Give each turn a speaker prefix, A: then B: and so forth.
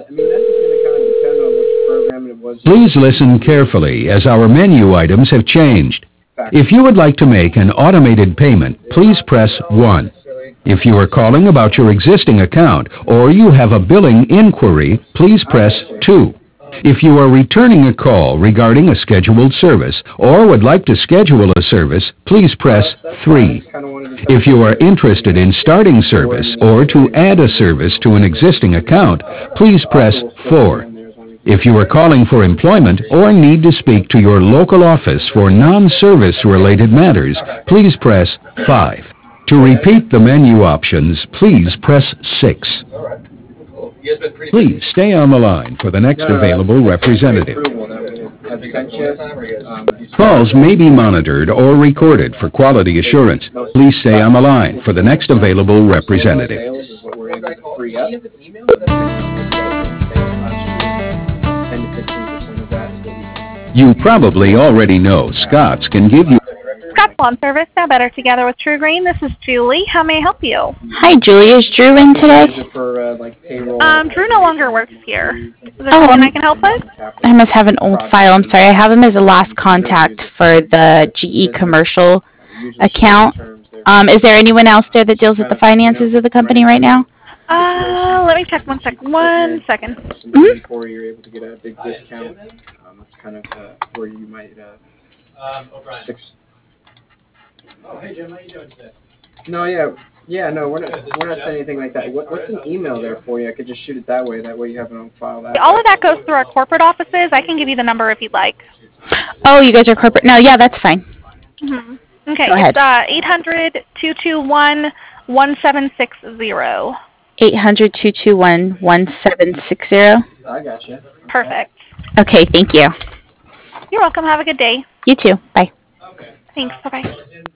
A: that's just going to kind of depend on which program it was.
B: Please listen carefully as our menu items have changed. If you would like to make an automated payment, please press 1. If you are calling about your existing account or you have a billing inquiry, please press 2. If you are returning a call regarding a scheduled service or would like to schedule a service, please press 3. If you are interested in starting service or to add a service to an existing account, please press 4. If you are calling for employment or need to speak to your local office for non-service related matters, please press 5. To repeat the menu options, please press 6. Please stay on the line for the next available representative. Calls may be monitored or recorded for quality assurance. Please stay on the line for the next available representative. You probably already know Scott's can give you...
C: Scott's Lawn Service, now better together with True Green. This is Julie. How may I help you?
D: Hi, Julie. Is Drew in today?
C: Drew no longer works here. Is there something I can help with?
D: I must have an old file. I'm sorry. I have him as a last contact for the GE commercial account. Is there anyone else there that deals with the finances of the company right now?
C: Let me check 1 second. 1 second.
A: Before you're able to get a big discount, that's kind of where you might...
E: Oh, hey Jim, how you doing today?
A: No, no, we're not saying anything like that. What's an email there for you? I could just shoot it that way. That way you have it on file.
C: All of that goes through our corporate offices. I can give you the number if you'd like.
D: Oh, you guys are corporate. No, yeah, that's fine.
C: Mm-hmm. Okay,
D: go ahead.
C: It's 800-221-1760.
D: 800-221-1760.
A: I gotcha.
C: Perfect.
D: Okay, thank you.
C: You're welcome. Have a good day.
D: You too. Bye.
C: Thanks. Bye-bye.